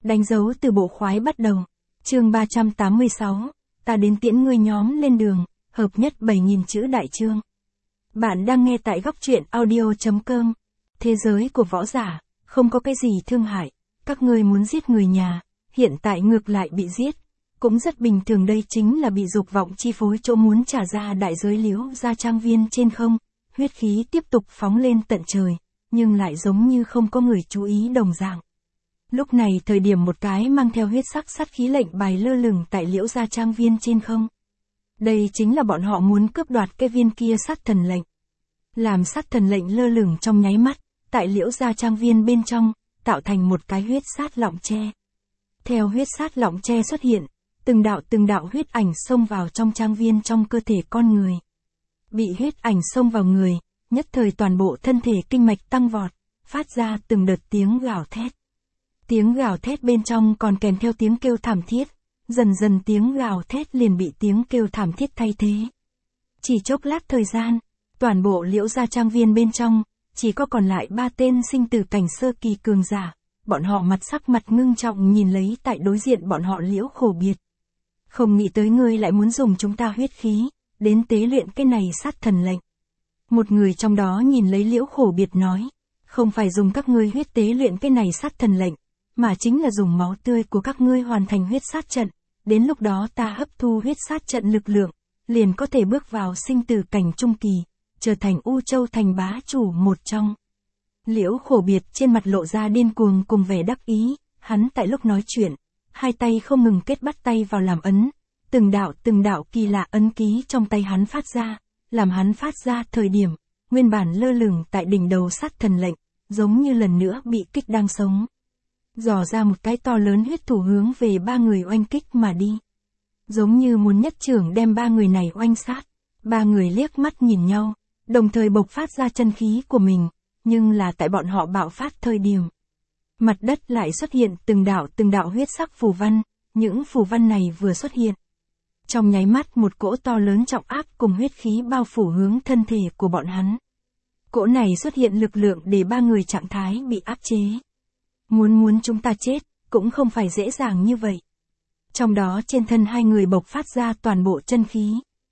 Đánh dấu từ bộ khoái bắt đầu. Chương 386, ta đến tiễn ngươi nhóm lên đường, hợp nhất 7.000 chữ đại chương. Bạn đang nghe tại góc truyện audio.com. Thế giới của võ giả, không có cái gì thương hại, các ngươi muốn giết người nhà, hiện tại ngược lại bị giết. Cũng rất bình thường, đây chính là bị dục vọng chi phối chỗ muốn trả ra đại giới. Liễu gia trang viên trên không, huyết khí tiếp tục phóng lên tận trời, nhưng lại giống như không có người chú ý đồng dạng. Lúc này thời điểm một cái mang theo huyết sắc sát khí lệnh bài lơ lửng tại Liễu gia trang viên trên không. Đây chính là bọn họ muốn cướp đoạt cái viên kia sát thần lệnh. Làm sát thần lệnh lơ lửng trong nháy mắt, tại Liễu gia trang viên bên trong, tạo thành một cái huyết sát lọng tre. Theo huyết sát lọng tre xuất hiện, từng đạo huyết ảnh xông vào trong trang viên trong cơ thể con người. Bị huyết ảnh xông vào người, nhất thời toàn bộ thân thể kinh mạch tăng vọt, phát ra từng đợt tiếng gào thét. Tiếng gào thét bên trong còn kèm theo tiếng kêu thảm thiết, dần dần tiếng gào thét liền bị tiếng kêu thảm thiết thay thế. Chỉ chốc lát thời gian, toàn bộ Liễu gia trang viên bên trong, chỉ có còn lại 3 tên sinh tử cảnh sơ kỳ cường giả, bọn họ sắc mặt ngưng trọng nhìn lấy tại đối diện bọn họ Liễu Khổ Biệt. Không nghĩ tới ngươi lại muốn dùng chúng ta huyết khí, đến tế luyện cái này sát thần lệnh. Một người trong đó nhìn lấy Liễu Khổ Biệt nói, không phải dùng các ngươi huyết tế luyện cái này sát thần lệnh, mà chính là dùng máu tươi của các ngươi hoàn thành huyết sát trận, đến lúc đó ta hấp thu huyết sát trận lực lượng, liền có thể bước vào sinh tử cảnh trung kỳ, trở thành U Châu thành bá chủ một trong. Liễu Khổ Biệt trên mặt lộ ra điên cuồng cùng vẻ đắc ý, hắn tại lúc nói chuyện, hai tay không ngừng kết bắt tay vào làm ấn, từng đạo kỳ lạ ấn ký trong tay hắn phát ra, làm hắn phát ra thời điểm, nguyên bản lơ lửng tại đỉnh đầu sát thần lệnh, giống như lần nữa bị kích đang sống. Dò ra một cái to lớn huyết thủ hướng về 3 người oanh kích mà đi. Giống như muốn nhất trưởng đem 3 người này oanh sát. 3 người liếc mắt nhìn nhau, đồng thời bộc phát ra chân khí của mình, nhưng là tại bọn họ bạo phát thời điểm. Mặt đất lại xuất hiện từng đạo huyết sắc phù văn, những phù văn này vừa xuất hiện. Trong nháy mắt một cỗ to lớn trọng áp cùng huyết khí bao phủ hướng thân thể của bọn hắn. Cỗ này xuất hiện lực lượng để 3 người trạng thái bị áp chế. Muốn chúng ta chết, cũng không phải dễ dàng như vậy. Trong đó trên thân 2 người bộc phát ra toàn bộ chân khí.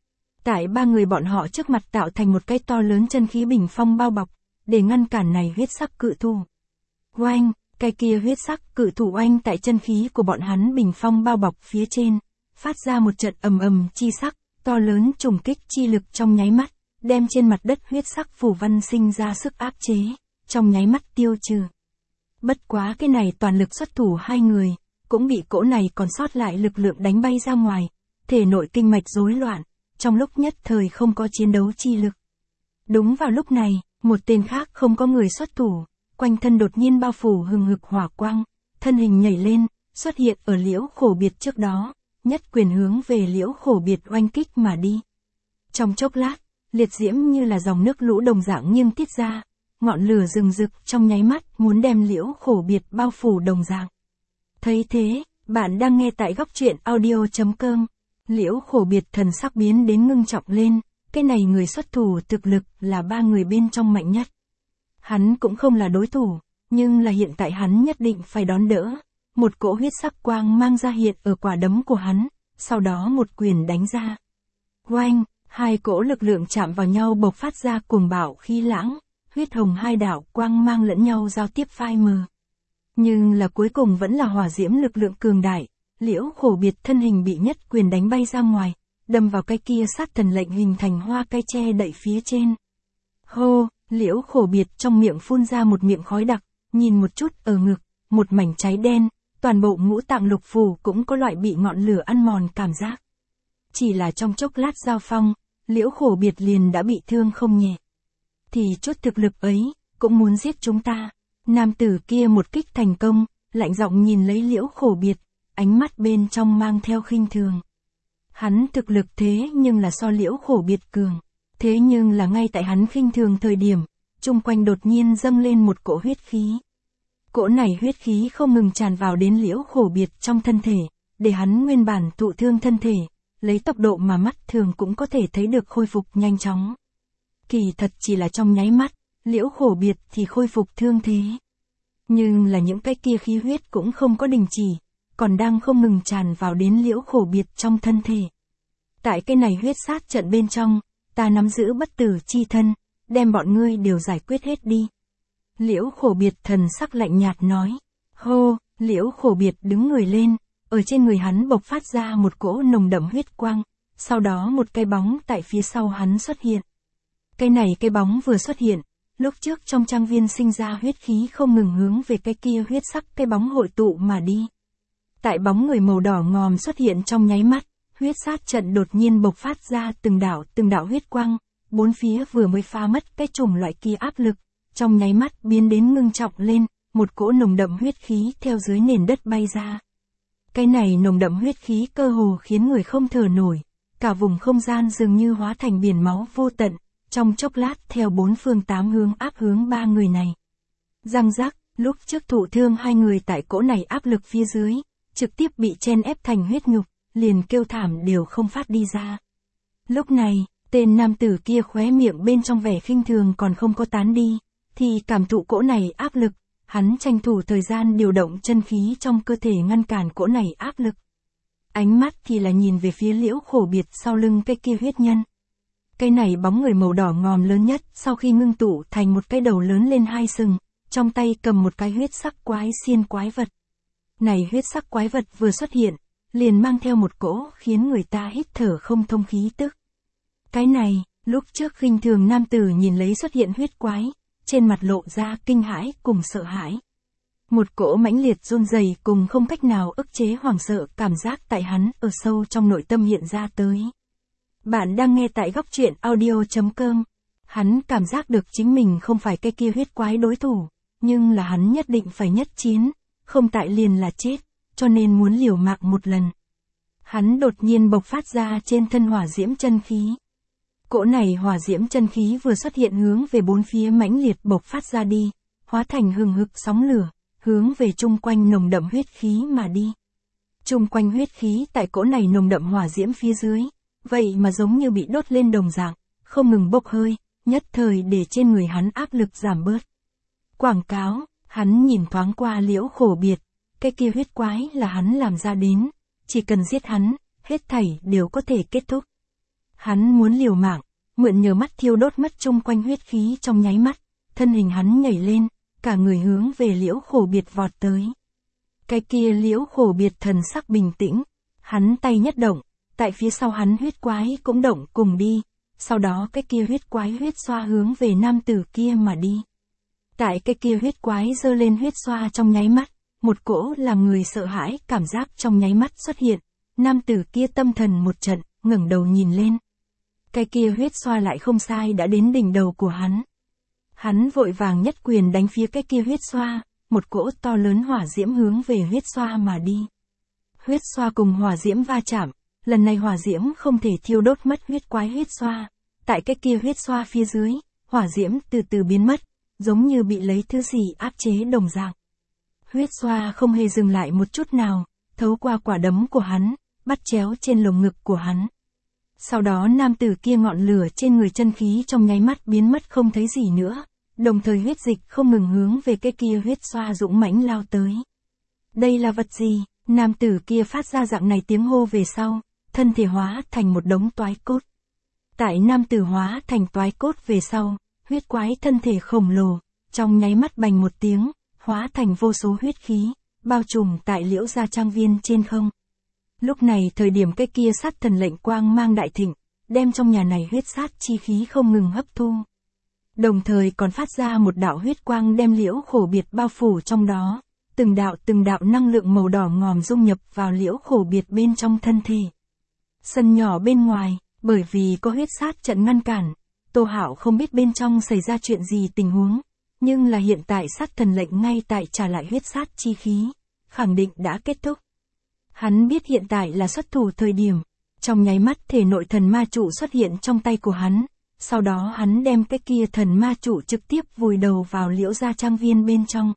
Tại 3 người bọn họ trước mặt tạo thành một cái to lớn chân khí bình phong bao bọc, để ngăn cản này huyết sắc cự thủ. Oanh, cái kia huyết sắc cự thủ oanh tại chân khí của bọn hắn bình phong bao bọc phía trên, phát ra một trận ầm chi sắc, to lớn trùng kích chi lực trong nháy mắt, đem trên mặt đất huyết sắc phù văn sinh ra sức áp chế, trong nháy mắt tiêu trừ. Bất quá cái này toàn lực xuất thủ 2 người, cũng bị cỗ này còn sót lại lực lượng đánh bay ra ngoài, thể nội kinh mạch rối loạn, trong lúc nhất thời không có chiến đấu chi lực. Đúng vào lúc này, một tên khác không có người xuất thủ, quanh thân đột nhiên bao phủ hừng hực hỏa quang, thân hình nhảy lên, xuất hiện ở Liễu Khổ Biệt trước đó, nhất quyền hướng về Liễu Khổ Biệt oanh kích mà đi. Trong chốc lát, liệt diễm như là dòng nước lũ đồng dạng nghiêng tiết ra, ngọn lửa rừng rực trong nháy mắt muốn đem Liễu Khổ Biệt bao phủ đồng dạng. Thấy thế, bạn đang nghe tại góc truyện audio.com. Liễu Khổ Biệt thần sắc biến đến ngưng trọng lên, cái này người xuất thủ thực lực là 3 người bên trong mạnh nhất. Hắn cũng không là đối thủ, nhưng là hiện tại hắn nhất định phải đón đỡ. Một cỗ huyết sắc quang mang ra hiện ở quả đấm của hắn, sau đó một quyền đánh ra. Oanh, 2 cỗ lực lượng chạm vào nhau bộc phát ra cuồng bạo khí lãng, huyết hồng 2 đạo quang mang lẫn nhau giao tiếp phai mờ. Nhưng là cuối cùng vẫn là hỏa diễm lực lượng cường đại, Liễu Khổ Biệt thân hình bị nhất quyền đánh bay ra ngoài, đâm vào cái kia sát thần lệnh hình thành hoa cây che đậy phía trên. Hô, Liễu Khổ Biệt trong miệng phun ra một miệng khói đặc, nhìn một chút ở ngực, một mảnh cháy đen, toàn bộ ngũ tạng lục phủ cũng có loại bị ngọn lửa ăn mòn cảm giác. Chỉ là trong chốc lát giao phong, Liễu Khổ Biệt liền đã bị thương không nhẹ. Thì chút thực lực ấy, cũng muốn giết chúng ta. Nam tử kia một kích thành công, lạnh giọng nhìn lấy Liễu Khổ Biệt, ánh mắt bên trong mang theo khinh thường. Hắn thực lực thế nhưng là so Liễu Khổ Biệt cường. Thế nhưng là ngay tại hắn khinh thường thời điểm, chung quanh đột nhiên dâng lên một cỗ huyết khí. Cỗ này huyết khí không ngừng tràn vào đến Liễu Khổ Biệt trong thân thể, để hắn nguyên bản thụ thương thân thể, lấy tốc độ mà mắt thường cũng có thể thấy được khôi phục nhanh chóng. Kỳ thật chỉ là trong nháy mắt, Liễu Khổ Biệt thì khôi phục thương thế. Nhưng là những cái kia khí huyết cũng không có đình chỉ, còn đang không ngừng tràn vào đến Liễu Khổ Biệt trong thân thể. Tại cái này huyết sát trận bên trong, ta nắm giữ bất tử chi thân, đem bọn ngươi đều giải quyết hết đi. Liễu Khổ Biệt thần sắc lạnh nhạt nói. Hô, Liễu Khổ Biệt đứng người lên, ở trên người hắn bộc phát ra một cỗ nồng đậm huyết quang, sau đó một cái bóng tại phía sau hắn xuất hiện. Cái bóng vừa xuất hiện, lúc trước trong trang viên sinh ra huyết khí không ngừng hướng về cái kia huyết sắc cái bóng hội tụ mà đi. Tại bóng người màu đỏ ngòm xuất hiện trong nháy mắt, huyết sát trận đột nhiên bộc phát ra từng đạo huyết quang, bốn phía vừa mới phá mất cái chủng loại kia áp lực, trong nháy mắt biến đến ngưng trọng lên, một cỗ nồng đậm huyết khí theo dưới nền đất bay ra. Cái này nồng đậm huyết khí cơ hồ khiến người không thở nổi, cả vùng không gian dường như hóa thành biển máu vô tận, trong chốc lát theo bốn phương tám hướng áp hướng ba người này. Răng rắc, lúc trước thụ thương hai người tại cỗ này áp lực phía dưới, trực tiếp bị chen ép thành huyết nhục, liền kêu thảm đều không phát đi ra. Lúc này, tên nam tử kia khóe miệng bên trong vẻ khinh thường còn không có tán đi, thì cảm thụ cỗ này áp lực, hắn tranh thủ thời gian điều động chân khí trong cơ thể ngăn cản cỗ này áp lực. Ánh mắt thì là nhìn về phía Liễu Khổ Biệt sau lưng cái kia huyết nhân. Cái này bóng người màu đỏ ngòm lớn nhất sau khi ngưng tụ thành một cái đầu lớn lên hai sừng, trong tay cầm một cái huyết sắc quái xiên quái vật. Này huyết sắc quái vật vừa xuất hiện, liền mang theo một cỗ khiến người ta hít thở không thông khí tức. Cái này, lúc trước khinh thường nam tử nhìn lấy xuất hiện huyết quái, trên mặt lộ ra kinh hãi cùng sợ hãi. Một cỗ mãnh liệt run rẩy cùng không cách nào ức chế hoảng sợ cảm giác tại hắn ở sâu trong nội tâm hiện ra tới. Bạn đang nghe tại góc truyện audio.com. Hắn cảm giác được chính mình không phải cái kia huyết quái đối thủ, nhưng là hắn nhất định phải nhất chiến, không tại liền là chết, cho nên muốn liều mạng một lần. Hắn đột nhiên bộc phát ra trên thân hỏa diễm chân khí. Cỗ này hỏa diễm chân khí vừa xuất hiện hướng về bốn phía mãnh liệt bộc phát ra đi, hóa thành hừng hực sóng lửa, hướng về chung quanh nồng đậm huyết khí mà đi. Chung quanh huyết khí tại cỗ này nồng đậm hỏa diễm phía dưới, vậy mà giống như bị đốt lên đồng dạng, không ngừng bốc hơi, nhất thời để trên người hắn áp lực giảm bớt. Quảng cáo, hắn nhìn thoáng qua Liễu Khổ Biệt, cái kia huyết quái là hắn làm ra đến, chỉ cần giết hắn, hết thảy đều có thể kết thúc. Hắn muốn liều mạng, mượn nhờ mắt thiêu đốt mất chung quanh huyết khí trong nháy mắt, thân hình hắn nhảy lên, cả người hướng về Liễu Khổ Biệt vọt tới. Cái kia Liễu Khổ Biệt thần sắc bình tĩnh, hắn tay nhất động, tại phía sau hắn huyết quái cũng động cùng đi, sau đó cái kia huyết quái huyết xoa hướng về nam tử kia mà đi. Tại cái kia huyết quái giơ lên huyết xoa trong nháy mắt, một cỗ làm người sợ hãi cảm giác trong nháy mắt xuất hiện, nam tử kia tâm thần một trận, ngẩng đầu nhìn lên. Cái kia huyết xoa lại không sai đã đến đỉnh đầu của hắn. Hắn vội vàng nhất quyền đánh phía cái kia huyết xoa, một cỗ to lớn hỏa diễm hướng về huyết xoa mà đi. Huyết xoa cùng hỏa diễm va chạm, lần này hỏa diễm không thể thiêu đốt mất huyết quái huyết xoa, tại cái kia huyết xoa phía dưới, hỏa diễm từ từ biến mất, giống như bị lấy thứ gì áp chế đồng dạng. Huyết xoa không hề dừng lại một chút nào, thấu qua quả đấm của hắn, bắt chéo trên lồng ngực của hắn. Sau đó nam tử kia ngọn lửa trên người chân khí trong nháy mắt biến mất không thấy gì nữa, đồng thời huyết dịch không ngừng hướng về cái kia huyết xoa dũng mãnh lao tới. Đây là vật gì? Nam tử kia phát ra dạng này tiếng hô về sau, thân thể hóa thành một đống toái cốt. Tại nam tử hóa thành toái cốt về sau, huyết quái thân thể khổng lồ, trong nháy mắt bành một tiếng, hóa thành vô số huyết khí, bao trùm tại Liễu gia trang viên trên không. Lúc này thời điểm cái kia sát thần lệnh quang mang đại thịnh, đem trong nhà này huyết sát chi khí không ngừng hấp thu. Đồng thời còn phát ra một đạo huyết quang đem Liễu Khổ Biệt bao phủ trong đó, từng đạo năng lượng màu đỏ ngòm dung nhập vào Liễu Khổ Biệt bên trong thân thể. Sân nhỏ bên ngoài, bởi vì có huyết sát trận ngăn cản, Tô Hạo không biết bên trong xảy ra chuyện gì tình huống, nhưng là hiện tại sát thần lệnh ngay tại trả lại huyết sát chi khí, khẳng định đã kết thúc. Hắn biết hiện tại là xuất thủ thời điểm, trong nháy mắt thể nội thần ma trụ xuất hiện trong tay của hắn, sau đó hắn đem cái kia thần ma trụ trực tiếp vùi đầu vào Liễu gia trang viên bên trong.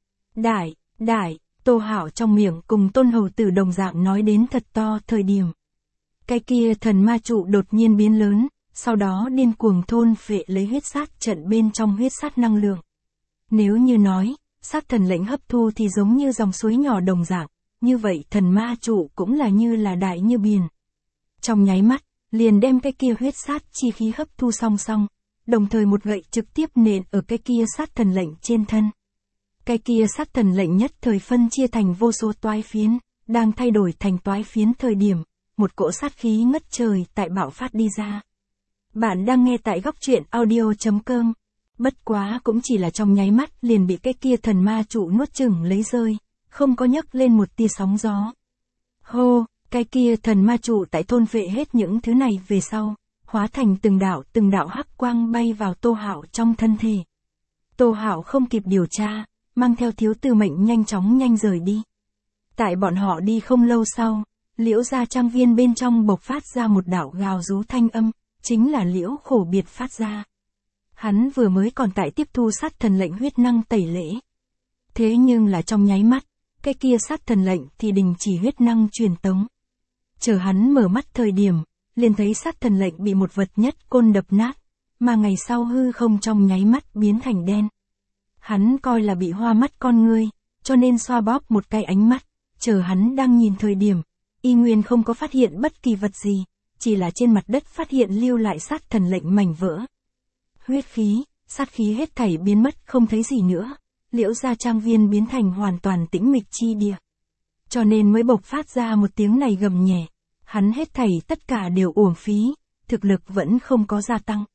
Đại, Tô Hạo trong miệng cùng Tôn Hầu Tử đồng dạng nói đến thật to thời điểm. Cái kia thần ma trụ đột nhiên biến lớn, sau đó điên cuồng thôn phệ lấy huyết sát trận bên trong huyết sát năng lượng. Nếu như nói, sát thần lệnh hấp thu thì giống như dòng suối nhỏ đồng dạng, như vậy thần ma trụ cũng là như là đại như biển. Trong nháy mắt, liền đem cái kia huyết sát chi khí hấp thu song song, đồng thời một gậy trực tiếp nện ở cái kia sát thần lệnh trên thân. Cái kia sát thần lệnh nhất thời phân chia thành vô số toái phiến, đang thay đổi thành toái phiến thời điểm, một cỗ sát khí ngất trời tại bạo phát đi ra. Bạn đang nghe tại góc truyện audio.com. Bất quá cũng chỉ là trong nháy mắt liền bị cái kia thần ma trụ nuốt chửng lấy rơi, không có nhấc lên một tia sóng gió. Hô, cái kia thần ma trụ tại thôn vệ hết những thứ này về sau, hóa thành từng đạo hắc quang bay vào Tô Hạo trong thân thể. Tô Hạo không kịp điều tra, mang theo Thiếu Tư Mệnh nhanh rời đi. Tại bọn họ đi không lâu sau, Liễu gia trang viên bên trong bộc phát ra một đạo gào rú thanh âm, chính là Liễu Khổ Biệt phát ra. Hắn vừa mới còn tại tiếp thu sát thần lệnh huyết năng tẩy lễ. Thế nhưng là trong nháy mắt, cái kia sát thần lệnh thì đình chỉ huyết năng truyền tống. Chờ hắn mở mắt thời điểm, liền thấy sát thần lệnh bị một vật nhất côn đập nát, mà ngày sau hư không trong nháy mắt biến thành đen. Hắn coi là bị hoa mắt con ngươi, cho nên xoa bóp một cái ánh mắt, chờ hắn đang nhìn thời điểm, y nguyên không có phát hiện bất kỳ vật gì, chỉ là trên mặt đất phát hiện lưu lại sát thần lệnh mảnh vỡ. Huyết khí, sát khí hết thảy biến mất không thấy gì nữa, Liễu gia trang viên biến thành hoàn toàn tĩnh mịch chi địa. Cho nên mới bộc phát ra một tiếng này gầm nhẹ, hắn hết thảy tất cả đều uổng phí, thực lực vẫn không có gia tăng.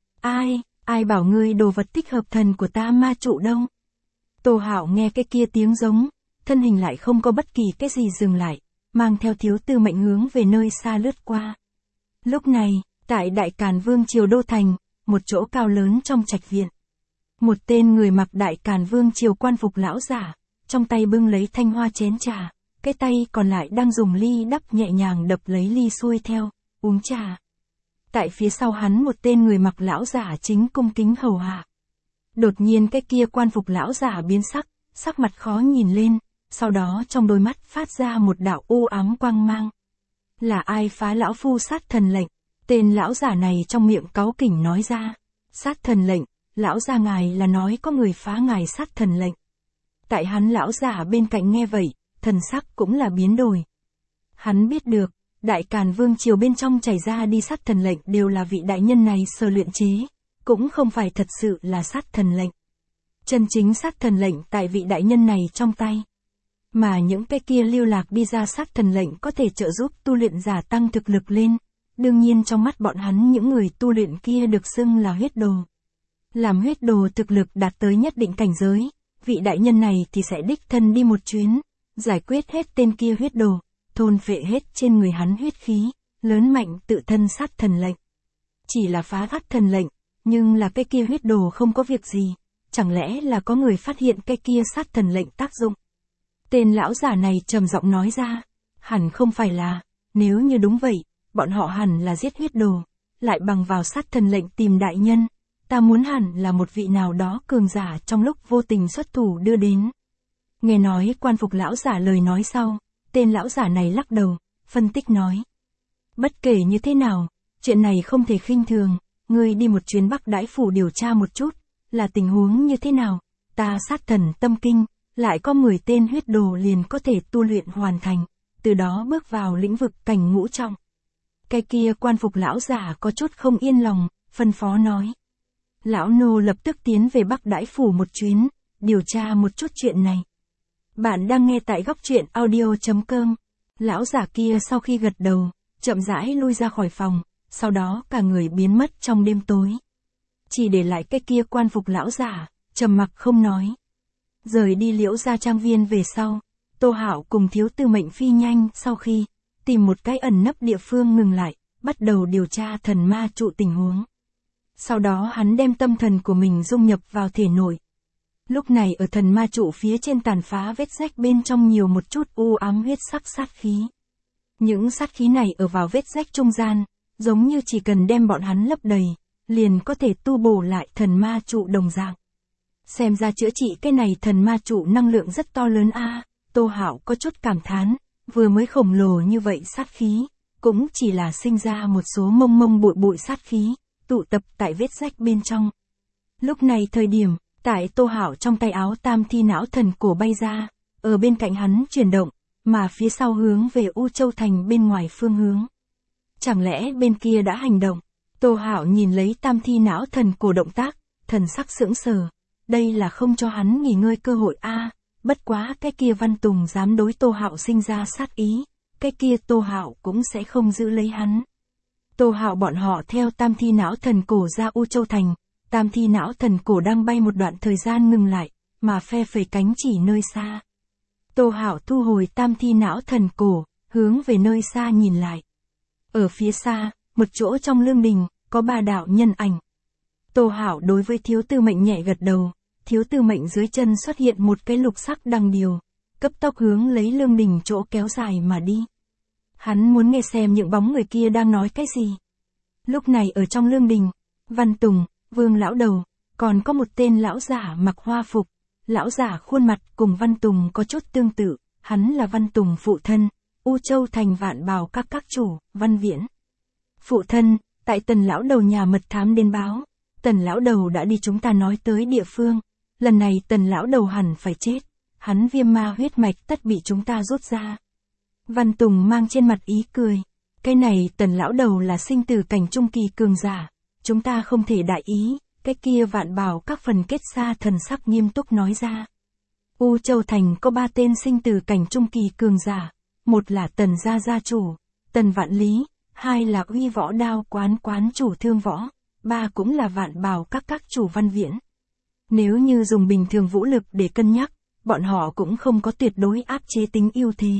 Ai bảo ngươi đồ vật tích hợp thần của ta ma trụ đâu? Tô Hạo nghe cái kia tiếng giống, thân hình lại không có bất kỳ cái gì dừng lại, mang theo Thiếu Tư Mệnh hướng về nơi xa lướt qua. Lúc này, tại Đại Càn Vương triều đô thành, một chỗ cao lớn trong trạch viện. Một tên người mặc Đại Càn Vương triều quan phục lão giả, trong tay bưng lấy thanh hoa chén trà, cái tay còn lại đang dùng ly đắp nhẹ nhàng đập lấy ly xuôi theo, uống trà. Tại phía sau hắn một tên người mặc lão giả chính cung kính hầu hạ. Đột nhiên cái kia quan phục lão giả biến sắc mặt khó nhìn lên, sau đó trong đôi mắt phát ra một đạo u ám quang mang. Là ai phá lão phu sát thần lệnh? Tên lão giả này trong miệng cáu kỉnh nói ra. Sát thần lệnh, lão gia ngài là nói có người phá ngài sát thần lệnh. Tại hắn lão giả bên cạnh nghe vậy, thần sắc cũng là biến đổi. Hắn biết được, Đại Càn Vương triều bên trong chảy ra đi sát thần lệnh đều là vị đại nhân này sơ luyện chế, cũng không phải thật sự là sát thần lệnh. Chân chính sát thần lệnh tại vị đại nhân này trong tay. Mà những cái kia lưu lạc đi ra sát thần lệnh có thể trợ giúp tu luyện giả tăng thực lực lên. Đương nhiên trong mắt bọn hắn những người tu luyện kia được xưng là huyết đồ. Làm huyết đồ thực lực đạt tới nhất định cảnh giới, vị đại nhân này thì sẽ đích thân đi một chuyến, giải quyết hết tên kia huyết đồ, thôn phệ hết trên người hắn huyết khí, lớn mạnh tự thân sát thần lệnh. Chỉ là phá sát thần lệnh, nhưng là cái kia huyết đồ không có việc gì, chẳng lẽ là có người phát hiện cái kia sát thần lệnh tác dụng. Tên lão giả này trầm giọng nói ra, hẳn không phải là, nếu như đúng vậy, bọn họ hẳn là giết huyết đồ, lại bằng vào sát thần lệnh tìm đại nhân, ta muốn hẳn là một vị nào đó cường giả trong lúc vô tình xuất thủ đưa đến. Nghe nói quan phục lão giả lời nói sau, tên lão giả này lắc đầu, phân tích nói. Bất kể như thế nào, chuyện này không thể khinh thường, ngươi đi một chuyến Bắc Đãi phủ điều tra một chút, là tình huống như thế nào, ta sát thần tâm kinh, lại có 10 tên huyết đồ liền có thể tu luyện hoàn thành, từ đó bước vào lĩnh vực cảnh ngũ trọng. Cái kia quan phục lão giả có chút không yên lòng, phân phó nói. Lão nô lập tức tiến về Bắc Đãi phủ một chuyến, điều tra một chút chuyện này. Bạn đang nghe tại góc truyện audio.com. Lão giả kia sau khi gật đầu, chậm rãi lui ra khỏi phòng, sau đó cả người biến mất trong đêm tối. Chỉ để lại cái kia quan phục lão giả, trầm mặc không nói. Rời đi Liễu gia trang viên về sau, Tô Hạo cùng Thiếu Tư Mệnh phi nhanh sau khi tìm một cái ẩn nấp địa phương ngừng lại, bắt đầu điều tra thần ma trụ tình huống. Sau đó hắn đem tâm thần của mình dung nhập vào thể nội. Lúc này ở thần ma trụ phía trên tàn phá vết rách bên trong nhiều một chút u ám huyết sắc sát khí. Những sát khí này ở vào vết rách trung gian, giống như chỉ cần đem bọn hắn lấp đầy, liền có thể tu bổ lại thần ma trụ đồng dạng. Xem ra chữa trị cái này thần ma trụ năng lượng rất to lớn a. Tô Hạo có chút cảm thán, vừa mới khổng lồ như vậy sát khí, cũng chỉ là sinh ra một số mông bụi sát khí, tụ tập tại vết rách bên trong. Lúc này thời điểm, Tại Tô Hạo trong tay áo tam thi não thần cổ bay ra, ở bên cạnh hắn chuyển động, mà phía sau hướng về U Châu Thành bên ngoài phương hướng. Chẳng lẽ bên kia đã hành động? Tô Hạo nhìn lấy tam thi não thần cổ động tác, thần sắc sững sờ. Đây là không cho hắn nghỉ ngơi cơ hội a. Bất quá cái kia Văn Tùng dám đối Tô Hạo sinh ra sát ý, cái kia Tô Hạo cũng sẽ không giữ lấy hắn. Tô Hạo bọn họ theo tam thi não thần cổ ra U Châu Thành, tam thi não thần cổ đang bay một đoạn thời gian ngừng lại, mà phe phẩy cánh chỉ nơi xa. Tô Hạo thu hồi tam thi não thần cổ, hướng về nơi xa nhìn lại. Ở phía xa, một chỗ trong lương đình, có 3 đạo nhân ảnh. Tô Hạo đối với thiếu tư mệnh nhẹ gật đầu, thiếu tư mệnh dưới chân xuất hiện một cái lục sắc đằng điều, cấp tốc hướng lấy lương đình chỗ kéo dài mà đi. Hắn muốn nghe xem những bóng người kia đang nói cái gì. Lúc này ở trong lương đình, Văn Tùng, Vương lão đầu, còn có một tên lão giả mặc hoa phục. Lão giả khuôn mặt cùng Văn Tùng có chút tương tự, hắn là Văn Tùng phụ thân, U Châu Thành Vạn Bào các chủ, Văn Viễn. Phụ thân, tại Tần lão đầu nhà mật thám đến báo, Tần lão đầu đã đi chúng ta nói tới địa phương, lần này Tần lão đầu hẳn phải chết, hắn viêm ma huyết mạch tất bị chúng ta rút ra. Văn Tùng mang trên mặt ý cười, cái này Tần lão đầu là sinh từ cảnh trung kỳ cường giả, chúng ta không thể đại ý. Cái kia Vạn Bào các phần kết xa thần sắc nghiêm túc nói ra. U Châu Thành có 3 tên sinh từ cảnh trung kỳ cường giả, một là Tần gia chủ, Tần Vạn Lý, 2 là Uy Võ Đao quán chủ Thương Võ, 3 cũng là Vạn Bào các chủ Văn Viễn. Nếu như dùng bình thường vũ lực để cân nhắc, bọn họ cũng không có tuyệt đối áp chế tính ưu thế.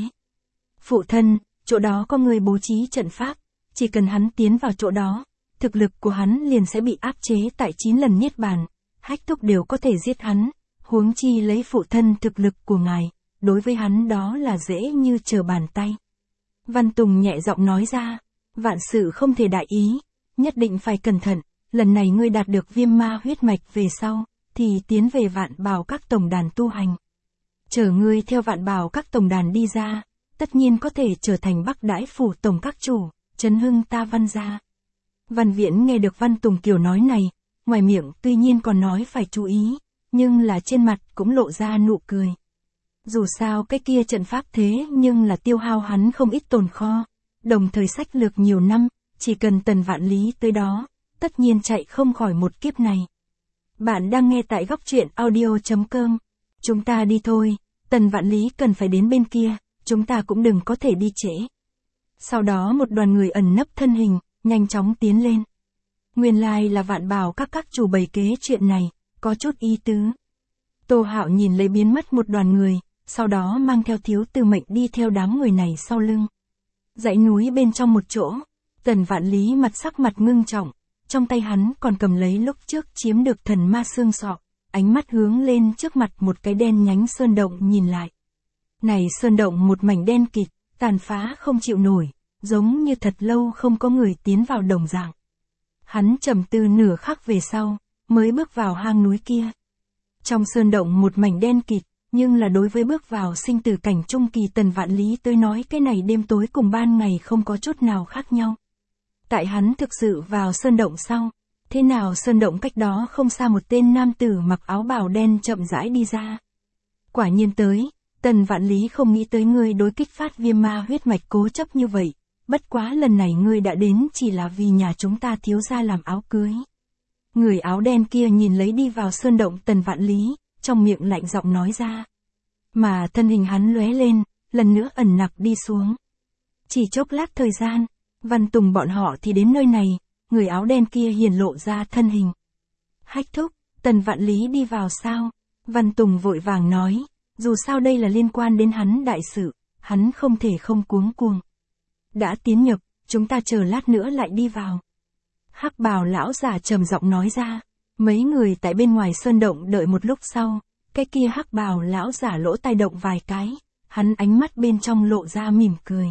Phụ thân, chỗ đó có người bố trí trận pháp, chỉ cần hắn tiến vào chỗ đó, thực lực của hắn liền sẽ bị áp chế tại 9 lần niết bàn, Hách Thúc đều có thể giết hắn, huống chi lấy phụ thân thực lực của ngài, đối với hắn đó là dễ như trở bàn tay. Văn Tùng nhẹ giọng nói ra, vạn sự không thể đại ý, nhất định phải cẩn thận, lần này ngươi đạt được viêm ma huyết mạch về sau, thì tiến về Vạn Bào các tổng đàn tu hành. Chờ ngươi theo Vạn Bào các tổng đàn đi ra, tất nhiên có thể trở thành Bắc Đãi phủ tổng các chủ, chấn hưng ta Văn gia. Văn Viễn nghe được Văn Tùng kiểu nói này, ngoài miệng tuy nhiên còn nói phải chú ý, nhưng là trên mặt cũng lộ ra nụ cười. Dù sao cái kia trận pháp thế nhưng là tiêu hao hắn không ít tồn kho, đồng thời sách lược nhiều năm, chỉ cần Tần Vạn Lý tới đó, tất nhiên chạy không khỏi một kiếp này. Bạn đang nghe tại góc truyện audio.com. Chúng ta đi thôi, Tần Vạn Lý cần phải đến bên kia, chúng ta cũng đừng có thể đi trễ. Sau đó một đoàn người ẩn nấp thân hình, nhanh chóng tiến lên. Nguyên lai là Vạn Bào các chủ bày kế chuyện này, có chút ý tứ. Tô Hạo nhìn lấy biến mất một đoàn người, sau đó mang theo thiếu tư mệnh đi theo đám người này sau lưng. Dãy núi bên trong một chỗ, Tần Vạn Lý sắc mặt ngưng trọng, trong tay hắn còn cầm lấy lúc trước chiếm được thần ma xương sọ, ánh mắt hướng lên trước mặt một cái đen nhánh sơn động nhìn lại. Này sơn động một mảnh đen kịt, tàn phá không chịu nổi, giống như thật lâu không có người tiến vào đồng dạng. Hắn trầm tư nửa khắc về sau, mới bước vào hang núi kia. Trong sơn động một mảnh đen kịt, nhưng là đối với bước vào sinh tử cảnh trung kỳ Tần Vạn Lý tới nói cái này đêm tối cùng ban ngày không có chút nào khác nhau. Tại hắn thực sự vào sơn động sau, thế nào sơn động cách đó không xa một tên nam tử mặc áo bào đen chậm rãi đi ra. Quả nhiên tới, Tần Vạn Lý không nghĩ tới ngươi đối kích phát viêm ma huyết mạch cố chấp như vậy, bất quá lần này ngươi đã đến chỉ là vì nhà chúng ta thiếu gia làm áo cưới. Người áo đen kia nhìn lấy đi vào sơn động Tần Vạn Lý, trong miệng lạnh giọng nói ra. Mà thân hình hắn lóe lên, lần nữa ẩn nặc đi xuống. Chỉ chốc lát thời gian, Văn Tùng bọn họ thì đến nơi này, người áo đen kia hiển lộ ra thân hình. Hách Thúc, Tần Vạn Lý đi vào sao? Văn Tùng vội vàng nói, dù sao đây là liên quan đến hắn đại sự, hắn không thể không cuống cuồng. Đã tiến nhập, chúng ta chờ lát nữa lại đi vào. Hắc bào lão giả trầm giọng nói ra, mấy người tại bên ngoài sơn động đợi một lúc sau, cái kia hắc bào lão giả lỗ tai động vài cái, hắn ánh mắt bên trong lộ ra mỉm cười.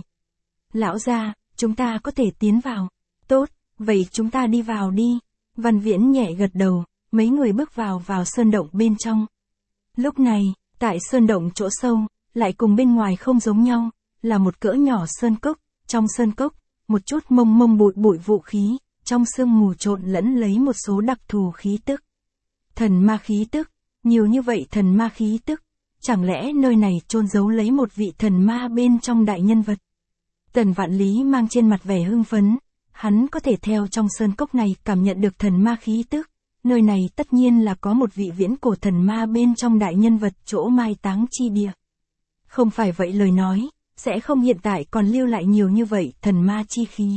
Lão gia, chúng ta có thể tiến vào. Tốt, vậy chúng ta đi vào đi. Văn Viễn nhẹ gật đầu, mấy người bước vào sơn động bên trong. Lúc này, tại sơn động chỗ sâu, lại cùng bên ngoài không giống nhau, là một cỡ nhỏ sơn cốc, trong sơn cốc, một chút mông bụi vũ khí, trong sương mù trộn lẫn lấy một số đặc thù khí tức. Thần ma khí tức, Nhiều như vậy thần ma khí tức, chẳng lẽ nơi này chôn giấu lấy một vị thần ma bên trong đại nhân vật? Tần Vạn Lý mang trên mặt vẻ hưng phấn, hắn có thể theo trong sơn cốc này cảm nhận được thần ma khí tức, nơi này tất nhiên là có một vị viễn cổ thần ma bên trong đại nhân vật chỗ mai táng chi địa. Không phải vậy lời nói, sẽ không hiện tại còn lưu lại nhiều như vậy thần ma chi khí.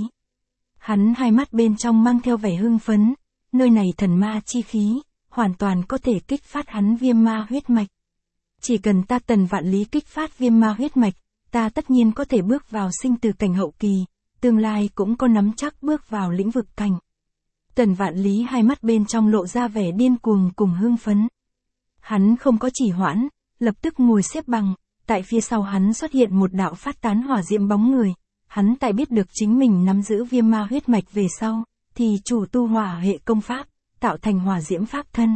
Hắn hai mắt bên trong mang theo vẻ hưng phấn, nơi này thần ma chi khí, hoàn toàn có thể kích phát hắn viêm ma huyết mạch. Chỉ cần ta Tần Vạn Lý kích phát viêm ma huyết mạch, ta tất nhiên có thể bước vào sinh tử cảnh hậu kỳ, tương lai cũng có nắm chắc bước vào lĩnh vực cảnh. Tần Vạn Lý hai mắt bên trong lộ ra vẻ điên cuồng cùng hưng phấn. Hắn không có trì hoãn, lập tức ngồi xếp bằng, tại phía sau hắn xuất hiện một đạo phát tán hỏa diễm bóng người. Hắn tại biết được chính mình nắm giữ viêm ma huyết mạch về sau, thì chủ tu hỏa hệ công pháp, tạo thành hỏa diễm pháp thân.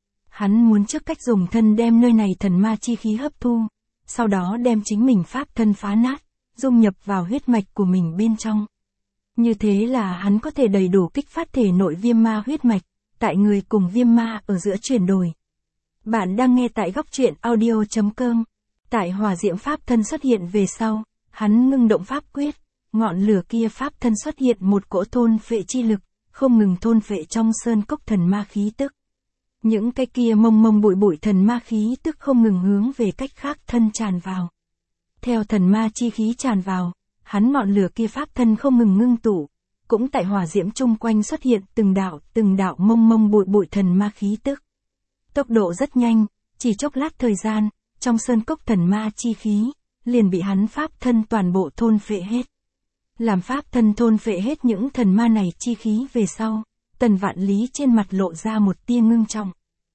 Hắn muốn trước cách dùng thân đem nơi này thần ma chi khí hấp thu, sau đó đem chính mình pháp thân phá nát, dung nhập vào huyết mạch của mình bên trong. Như thế là hắn có thể đầy đủ kích phát thể nội viêm ma huyết mạch, tại người cùng viêm ma ở giữa chuyển đổi. Bạn đang nghe tại góc truyện audio.com. Tại hỏa diễm pháp thân xuất hiện về sau, hắn ngưng động pháp quyết, ngọn lửa kia pháp thân xuất hiện một cỗ thôn phệ chi lực, không ngừng thôn phệ trong sơn cốc thần ma khí tức. Những cái kia mông mông bụi bụi thần ma khí tức không ngừng hướng về cách khác thân tràn vào. Theo thần ma chi khí tràn vào, hắn ngọn lửa kia pháp thân không ngừng ngưng tụ, cũng tại hỏa diễm chung quanh xuất hiện từng đạo mông mông bụi bụi thần ma khí tức. Tốc độ rất nhanh, chỉ chốc lát thời gian, trong sơn cốc thần ma chi khí, liền bị hắn pháp thân toàn bộ thôn phệ hết. Làm pháp thân thôn phệ hết những thần ma này chi khí về sau, Tần Vạn Lý trên mặt lộ ra một tia ngưng trọng.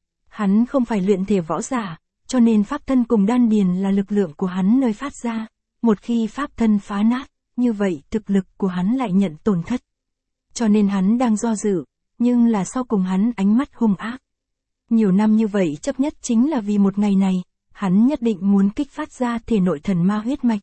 Hắn không phải luyện thể võ giả, cho nên pháp thân cùng đan điền là lực lượng của hắn nơi phát ra. Một khi pháp thân phá nát, như vậy thực lực của hắn lại nhận tổn thất. Cho nên hắn đang do dự, nhưng là sau cùng hắn ánh mắt hung ác. Nhiều năm như vậy chấp nhất chính là vì một ngày này, hắn nhất định muốn kích phát ra thể nội thần ma huyết mạch.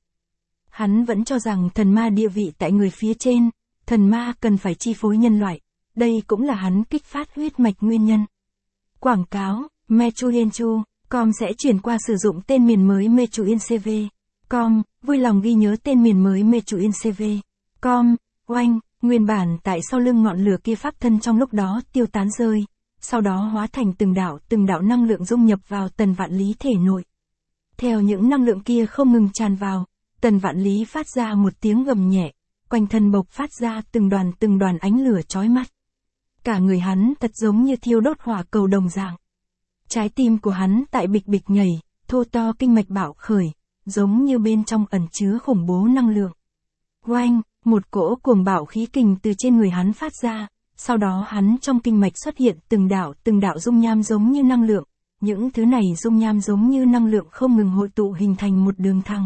Hắn vẫn cho rằng thần ma địa vị tại người phía trên, thần ma cần phải chi phối nhân loại, đây cũng là hắn kích phát huyết mạch nguyên nhân. Quảng cáo, Mechuyenchu.com sẽ chuyển qua sử dụng tên miền mới Mechuyencv.com, vui lòng ghi nhớ tên miền mới Mechuyencv.com, oanh, nguyên bản tại sau lưng ngọn lửa kia pháp thân trong lúc đó tiêu tán rơi, sau đó hóa thành từng đạo năng lượng dung nhập vào Tần Vạn Lý thể nội. Theo những năng lượng kia không ngừng tràn vào, Tần Vạn Lý phát ra một tiếng gầm nhẹ, quanh thân bộc phát ra từng đoàn ánh lửa chói mắt. Cả người hắn thật giống như thiêu đốt hỏa cầu đồng dạng. Trái tim của hắn tại bịch bịch nhảy, thô to kinh mạch bạo khởi, giống như bên trong ẩn chứa khủng bố năng lượng. Oanh, một cỗ cuồng bạo khí kình từ trên người hắn phát ra, sau đó hắn trong kinh mạch xuất hiện từng đạo dung nham giống như năng lượng, những thứ này dung nham giống như năng lượng không ngừng hội tụ hình thành một đường thẳng.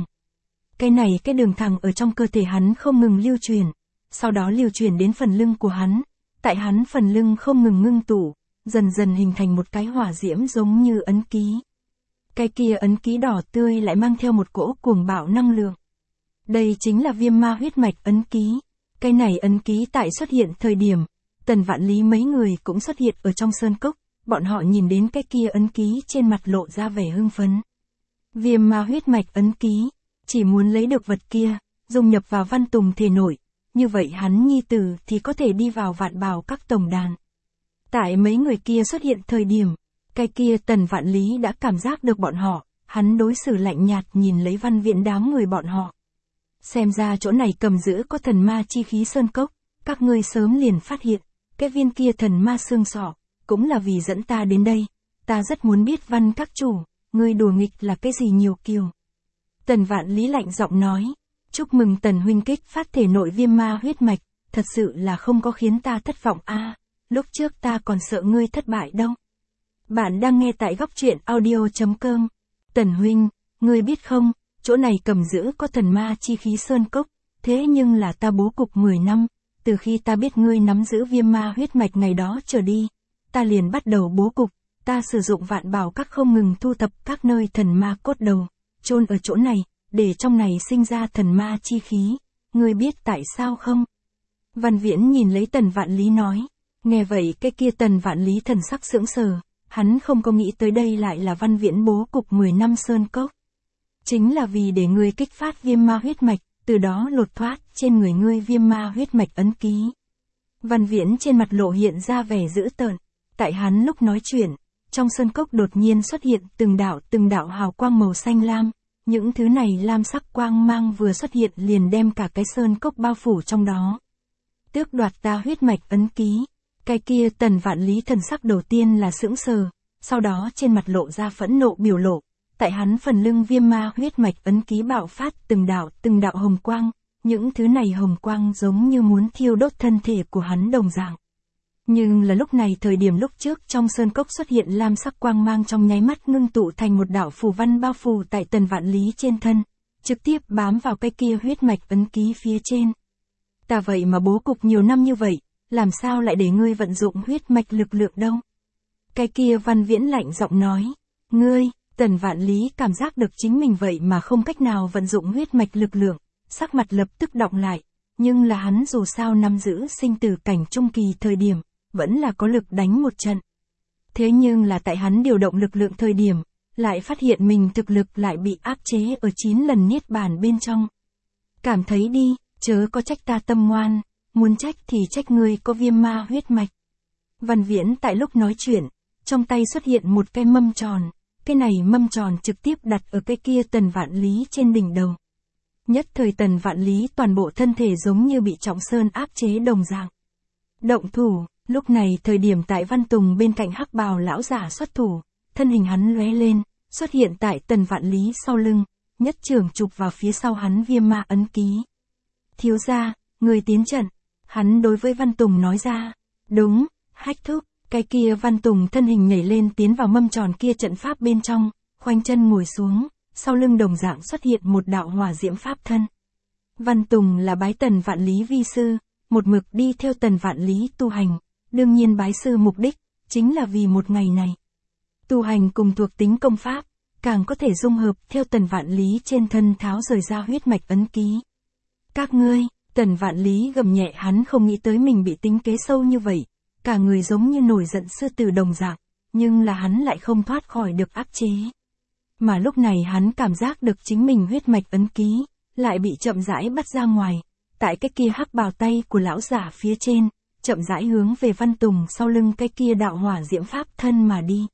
Cái đường thẳng ở trong cơ thể hắn không ngừng lưu truyền, sau đó lưu truyền đến phần lưng của hắn, tại hắn phần lưng không ngừng ngưng tụ, dần dần hình thành một cái hỏa diễm giống như ấn ký. Cái kia ấn ký đỏ tươi lại mang theo một cỗ cuồng bạo năng lượng. Đây chính là viêm ma huyết mạch ấn ký. Cái này ấn ký tại xuất hiện thời điểm, Tần Vạn Lý mấy người cũng xuất hiện ở trong sơn cốc, bọn họ nhìn đến cái kia ấn ký trên mặt lộ ra vẻ hưng phấn. Viêm ma huyết mạch ấn ký, chỉ muốn lấy được vật kia, dung nhập vào Văn Tùng thể nội, như vậy hắn nhi tử thì có thể đi vào vạn bảo các tổng đàn. Tại mấy người kia xuất hiện thời điểm, cái kia Tần Vạn Lý đã cảm giác được bọn họ, hắn đối xử lạnh nhạt nhìn lấy Văn Viện đám người bọn họ. Xem ra chỗ này cầm giữ có thần ma chi khí sơn cốc, các ngươi sớm liền phát hiện, cái viên kia thần ma xương sọ, cũng là vì dẫn ta đến đây, ta rất muốn biết Văn các chủ, ngươi đùa nghịch là cái gì nhiều kiều. Tần Vạn Lý lạnh giọng nói, chúc mừng Tần huynh kích phát thể nội viêm ma huyết mạch, thật sự là không có khiến ta thất vọng a. Lúc trước ta còn sợ ngươi thất bại đâu. Bạn đang nghe tại góc truyện audio.com. Tần huynh, ngươi biết không, chỗ này cầm giữ có thần ma chi khí sơn cốc, thế nhưng là ta bố cục 10 năm, từ khi ta biết ngươi nắm giữ viêm ma huyết mạch ngày đó trở đi, ta liền bắt đầu bố cục, ta sử dụng vạn bảo các không ngừng thu thập các nơi thần ma cốt đầu, chôn ở chỗ này, để trong này sinh ra thần ma chi khí, ngươi biết tại sao không? Văn Viễn nhìn lấy Tần Vạn Lý nói, nghe vậy cái kia Tần Vạn Lý thần sắc sững sờ, hắn không có nghĩ tới đây lại là Văn Viễn bố cục 10 năm sơn cốc. Chính là vì để ngươi kích phát viêm ma huyết mạch, từ đó lột thoát trên người ngươi viêm ma huyết mạch ấn ký. Văn Viễn trên mặt lộ hiện ra vẻ dữ tợn, tại hắn lúc nói chuyện, trong sơn cốc đột nhiên xuất hiện từng đạo hào quang màu xanh lam, những thứ này lam sắc quang mang vừa xuất hiện liền đem cả cái sơn cốc bao phủ trong đó. Tước đoạt ta huyết mạch ấn ký, cái kia Tần Vạn Lý thần sắc đầu tiên là sững sờ, sau đó trên mặt lộ ra phẫn nộ biểu lộ, tại hắn phần lưng viêm ma huyết mạch ấn ký bạo phát từng đạo hồng quang, những thứ này hồng quang giống như muốn thiêu đốt thân thể của hắn đồng dạng. Nhưng là lúc này thời điểm lúc trước trong sơn cốc xuất hiện lam sắc quang mang trong nháy mắt ngưng tụ thành một đạo phù văn bao phủ tại Tần Vạn Lý trên thân, trực tiếp bám vào cái kia huyết mạch ấn ký phía trên. Ta vậy mà bố cục nhiều năm như vậy, làm sao lại để ngươi vận dụng huyết mạch lực lượng đâu? Cái kia Văn Viễn lạnh giọng nói, ngươi, Tần Vạn Lý cảm giác được chính mình vậy mà không cách nào vận dụng huyết mạch lực lượng, sắc mặt lập tức đọng lại, nhưng là hắn dù sao nắm giữ sinh tử cảnh trung kỳ thời điểm, vẫn là có lực đánh một trận. Thế nhưng là tại hắn điều động lực lượng thời điểm, lại phát hiện mình thực lực lại bị áp chế ở 9 lần niết bàn bên trong. Cảm thấy đi, chớ có trách ta tâm ngoan, muốn trách thì trách ngươi có viêm ma huyết mạch. Văn Viễn tại lúc nói chuyện, trong tay xuất hiện một cái mâm tròn, cái này mâm tròn trực tiếp đặt ở cái kia Tần Vạn Lý trên đỉnh đầu. Nhất thời Tần Vạn Lý toàn bộ thân thể giống như bị trọng sơn áp chế đồng dạng. Động thủ, lúc này thời điểm tại Văn Tùng bên cạnh hắc bào lão giả xuất thủ, thân hình hắn lóe lên, xuất hiện tại Tần Vạn Lý sau lưng, nhất trường chụp vào phía sau hắn viêm ma ấn ký. Thiếu gia, người tiến trận, hắn đối với Văn Tùng nói ra. Đúng, hách thúc, cái kia Văn Tùng thân hình nhảy lên tiến vào mâm tròn kia trận pháp bên trong, khoanh chân ngồi xuống, sau lưng đồng dạng xuất hiện một đạo hỏa diễm pháp thân. Văn Tùng là bái Tần Vạn Lý vi sư, một mực đi theo Tần Vạn Lý tu hành, đương nhiên bái sư mục đích, chính là vì một ngày này. Tu hành cùng thuộc tính công pháp, càng có thể dung hợp theo Tần Vạn Lý trên thân tháo rời ra huyết mạch ấn ký. Các ngươi, Tần Vạn Lý gầm nhẹ, hắn không nghĩ tới mình bị tính kế sâu như vậy, cả người giống như nổi giận sư tử đồng dạng, nhưng là hắn lại không thoát khỏi được áp chế. Mà lúc này hắn cảm giác được chính mình huyết mạch ấn ký, lại bị chậm rãi bắt ra ngoài, tại cái kia hắc bào tay của lão giả phía trên, chậm rãi hướng về Văn Tùng sau lưng cái kia đạo hỏa diễm pháp thân mà đi.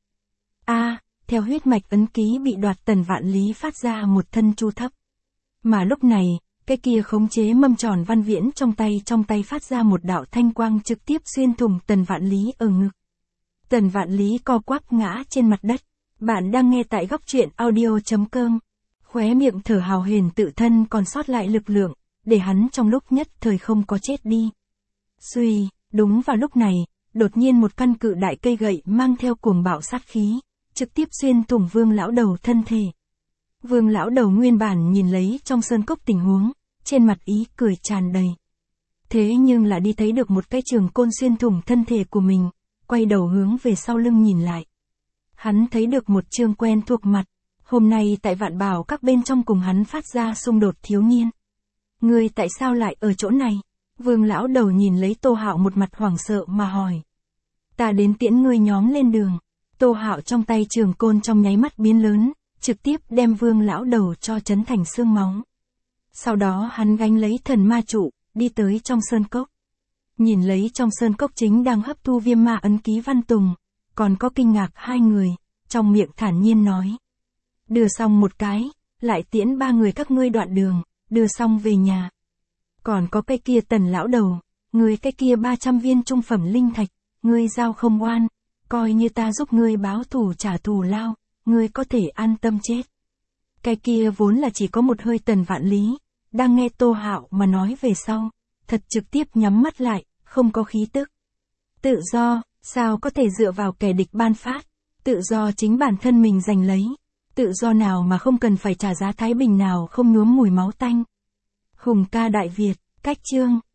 Theo huyết mạch ấn ký bị đoạt, Tần Vạn Lý phát ra một thân chu thấp. Mà lúc này, cái kia khống chế mâm tròn Văn Viễn trong tay phát ra một đạo thanh quang trực tiếp xuyên thủng Tần Vạn Lý ở ngực. Tần Vạn Lý co quắp ngã trên mặt đất. Bạn đang nghe tại góc truyện audio.com. Khóe miệng thở hào hển, tự thân còn sót lại lực lượng, để hắn trong lúc nhất thời không có chết đi. Xuy, đúng vào lúc này, đột nhiên một căn cự đại cây gậy mang theo cuồng bạo sát khí, trực tiếp xuyên thủng Vương lão đầu thân thể. Vương lão đầu nguyên bản nhìn lấy trong sơn cốc tình huống, trên mặt ý cười tràn đầy. Thế nhưng là đi thấy được một cái trường côn xuyên thủng thân thể của mình, quay đầu hướng về sau lưng nhìn lại. Hắn thấy được một trương quen thuộc mặt, hôm nay tại Vạn Bảo các bên trong cùng hắn phát ra xung đột thiếu niên. Ngươi tại sao lại ở chỗ này? Vương lão đầu nhìn lấy Tô Hạo một mặt hoảng sợ mà hỏi. Ta đến tiễn ngươi nhóm lên đường. Tô Hạo trong tay trường côn trong nháy mắt biến lớn, trực tiếp đem Vương lão đầu cho chấn thành xương máu. Sau đó hắn gánh lấy thần ma trụ, đi tới trong sơn cốc. Nhìn lấy trong sơn cốc chính đang hấp thu viêm ma ấn ký Văn Tùng, còn có kinh ngạc hai người, trong miệng thản nhiên nói. Đưa xong một cái, lại tiễn 3 người các ngươi đoạn đường, đưa xong về nhà. Còn có cái kia Tần lão đầu, ngươi cái kia 300 viên trung phẩm linh thạch, ngươi giao không oan, coi như ta giúp ngươi báo thù trả thù lao, ngươi có thể an tâm chết. Cái kia vốn là chỉ có một hơi Tần Vạn Lý, đang nghe Tô Hạo mà nói về sau, thật trực tiếp nhắm mắt lại, không có khí tức. Tự do, sao có thể dựa vào kẻ địch ban phát, tự do chính bản thân mình giành lấy, tự do nào mà không cần phải trả giá, thái bình nào không nhuốm mùi máu tanh. Hùng ca Đại Việt, cách chương.